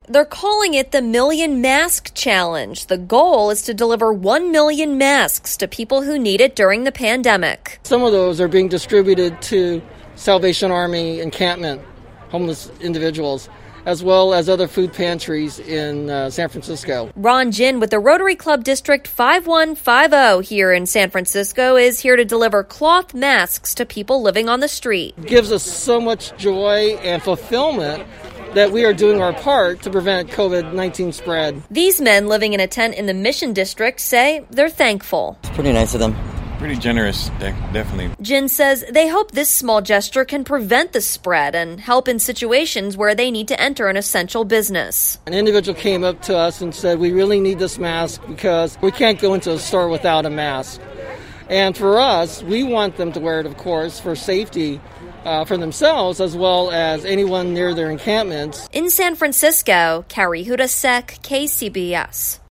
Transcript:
They're calling it the Million Mask Challenge. The goal is to deliver 1 million masks to people who need it during the pandemic. Some of those are being distributed to Salvation Army encampment, homeless individuals, as well as other food pantries in San Francisco. Ron Jin with the Rotary Club District 5150 here in San Francisco is here to deliver cloth masks to people living on the street. It gives us so much joy and fulfillment that we are doing our part to prevent COVID-19 spread. These men living in a tent in the Mission District say they're thankful. It's pretty nice of them. Pretty generous, definitely. Jin says they hope this small gesture can prevent the spread and help in situations where they need to enter an essential business. An individual came up to us and said, we really need this mask because we can't go into a store without a mask. And for us, we want them to wear it, of course, for safety for themselves as well as anyone near their encampments. In San Francisco, Carrie Hudasek, KCBS.